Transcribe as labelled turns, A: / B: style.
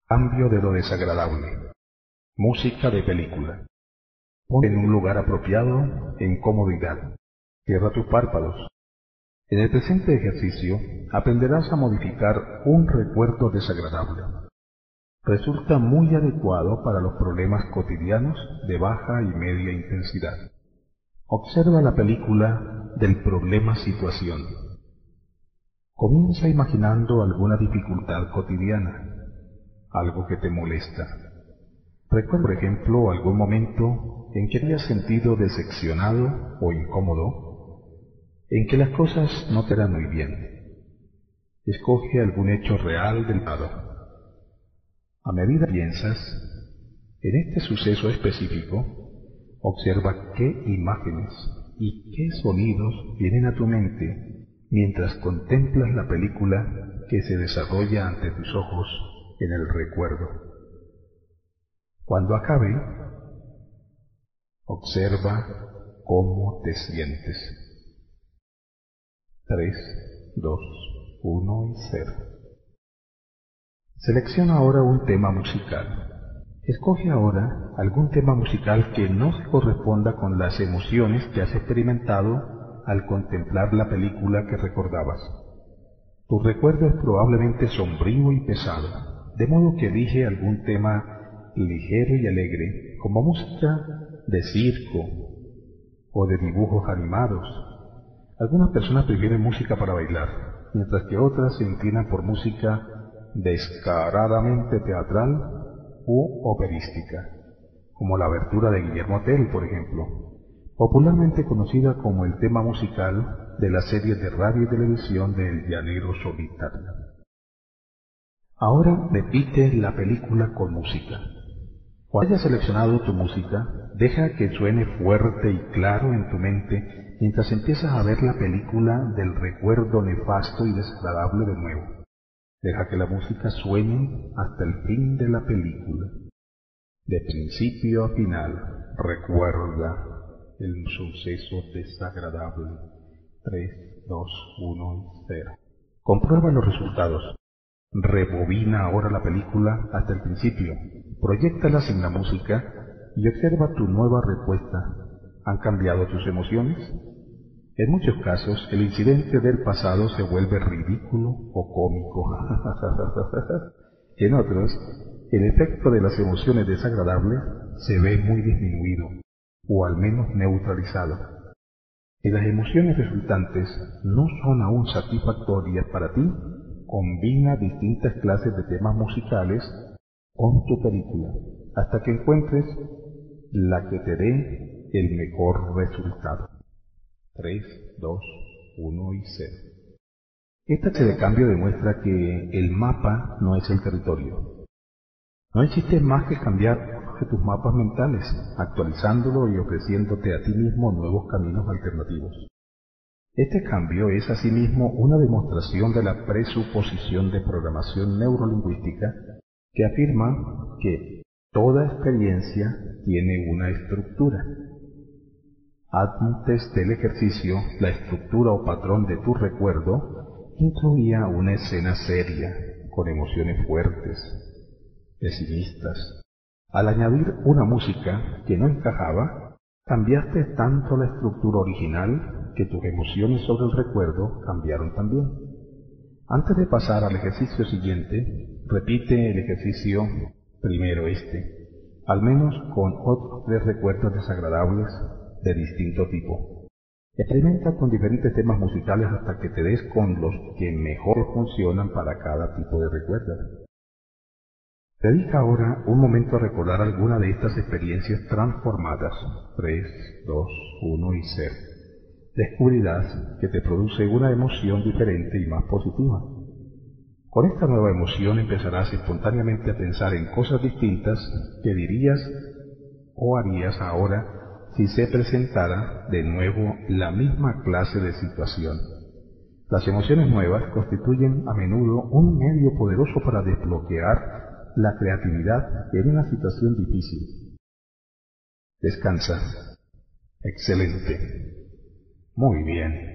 A: Cambio de lo desagradable. Música de película. Ponte en un lugar apropiado, en comodidad. Cierra tus párpados. En el presente ejercicio aprenderás a modificar un recuerdo desagradable. Resulta muy adecuado para los problemas cotidianos de baja y media intensidad. Observa la película del problema-situación. Comienza imaginando alguna dificultad cotidiana, algo que te molesta. Recuerda, por ejemplo, algún momento en que te hayas sentido decepcionado o incómodo, en que las cosas no te eran muy bien. Escoge algún hecho real del pasado. A medida que piensas en este suceso específico, observa qué imágenes y qué sonidos vienen a tu mente mientras contemplas la película que se desarrolla ante tus ojos en el recuerdo. Cuando acabe, observa cómo te sientes. 3, 2, 1 y 0. Selecciona ahora un tema musical. Escoge ahora algún tema musical que no se corresponda con las emociones que has experimentado al contemplar la película que recordabas. Tu recuerdo es probablemente sombrío y pesado, de modo que elige algún tema ligero y alegre, como música de circo o de dibujos animados. Algunas personas prefieren música para bailar, mientras que otras se inclinan por música descaradamente teatral u operística, como la abertura de Guillermo Tell, por ejemplo, popularmente conocida como el tema musical de la serie de radio y televisión de El Llanero Solitario. Ahora repite la película con música. Cuando hayas seleccionado tu música, deja que suene fuerte y claro en tu mente mientras empiezas a ver la película del recuerdo nefasto y desagradable de nuevo. Deja que la música suene hasta el fin de la película. De principio a final, recuerda el suceso desagradable. 3, 2, 1 y 0. Comprueba los resultados. Rebobina ahora la película hasta el principio. Proyéctala sin la música y observa tu nueva respuesta. ¿Han cambiado tus emociones? En muchos casos, el incidente del pasado se vuelve ridículo o cómico. En otros, el efecto de las emociones desagradables se ve muy disminuido, o al menos neutralizado. Si las emociones resultantes no son aún satisfactorias para ti, combina distintas clases de temas musicales con tu película, hasta que encuentres la que te dé el mejor resultado. 3, 2, 1 y 0. Esta clase de cambio demuestra que el mapa no es el territorio. No existe más que cambiar tus mapas mentales, actualizándolo y ofreciéndote a ti mismo nuevos caminos alternativos. Este cambio es asimismo una demostración de la presuposición de programación neurolingüística que afirma que toda experiencia tiene una estructura. Antes del ejercicio, la estructura o patrón de tu recuerdo incluía una escena seria, con emociones fuertes, pesimistas. Al añadir una música que no encajaba, cambiaste tanto la estructura original que tus emociones sobre el recuerdo cambiaron también. Antes de pasar al ejercicio siguiente, repite el ejercicio primero al menos con otros 3 recuerdos desagradables de distinto tipo. Experimenta con diferentes temas musicales hasta que te des con los que mejor funcionan para cada tipo de recuerdo. Dedica ahora un momento a recordar alguna de estas experiencias transformadas. 3, 2, 1 y 0. Descubrirás que te produce una emoción diferente y más positiva. Con esta nueva emoción empezarás espontáneamente a pensar en cosas distintas que dirías o harías ahora si se presentara de nuevo la misma clase de situación. Las emociones nuevas constituyen a menudo un medio poderoso para desbloquear la creatividad en una situación difícil. Descansa. Excelente. Muy bien.